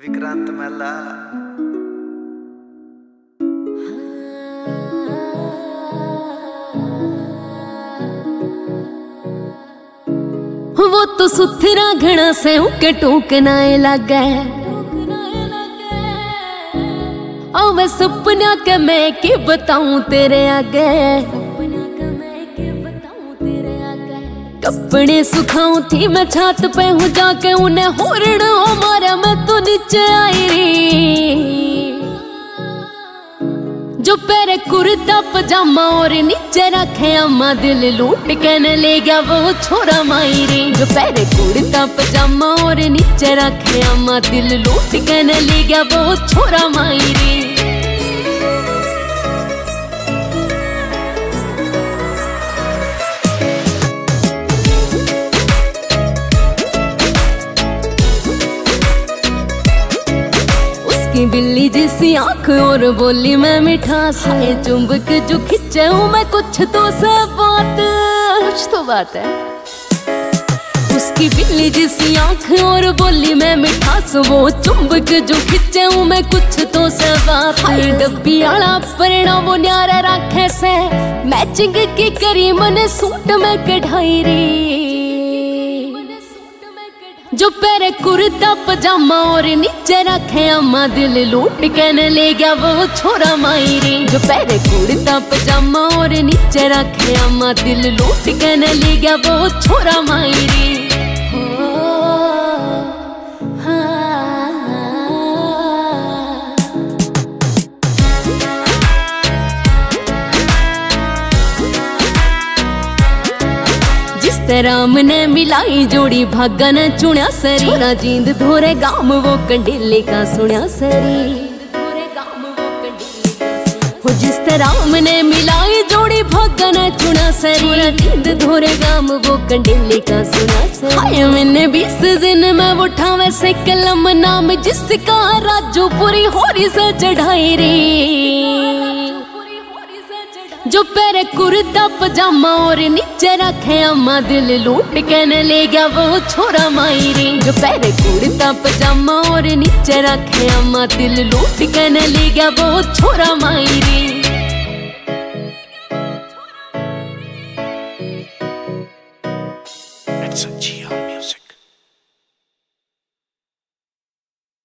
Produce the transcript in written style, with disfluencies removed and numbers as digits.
विक्रांत मेला। वो तो सुथरा घना से उके टूकनाए लगे। और मैं सपना के मैं के बताऊं तेरे आगे। कपड़े सुखाऊं थी मैं छत पे हूँ जाके उन्हें होरण मारा मैं तो नीचे आई री। जो पैरे कुर्ता पजामा और नीचे रखे अम्मा दिल लूट के न ले गया वो छोरा मायरे। जो पैरे कुर्ता पजामा और नीचे रखे अम्मा दिल लूट के न ले गया वो छोरा मायरे। बिल्ली जैसी आंख और बोली मैं मिठास है। चुंबक जो खिंचे हूँ मैं कुछ तो बात है। उसकी बिल्ली जैसी आंख और बोली मैं मिठास, वो चुंबक जो खिंचे हूँ मैं कुछ तो बात है। डब्बी आला परिणाम वो न्यारा रखे से मैचिंग की करी मने सूट में कढ़ाई री। जो पैरे कुर्ता पजामा और नीचे रखे अम्मा दिल लूट के न ले गया वो छोरा मायरे। जो पैरे कुर्ता पजामा और नीचे रखे अम्मा दिल लूट के न ले गया वो छोरा मायरे। राम ने मिलाई जोड़ी भागा ने चुनिया सरी। छोरा जींद धोरे गाम वो कंडीले का सुनिया सरी। हो जिस राम ने मिलाई जोड़ी भागा ने चुनिया सरी। छोरा जींद धोरे गाम वो कंडीले का सुनिया सरी। हाय मैंने 20 दिन में उठावे से कलम नाम जिसका राजू पूरी होरी से चढ़ाई रे। जो पैरे कुर्ता पजामा और नीचे रखे अम्मा दिल लूट के न ले गया वो छोरा मायरे। जो पैरे कुर्ता पजामा और नीचे रखे अम्मा दिल लूट के न ले गया वो छोरा मायरे।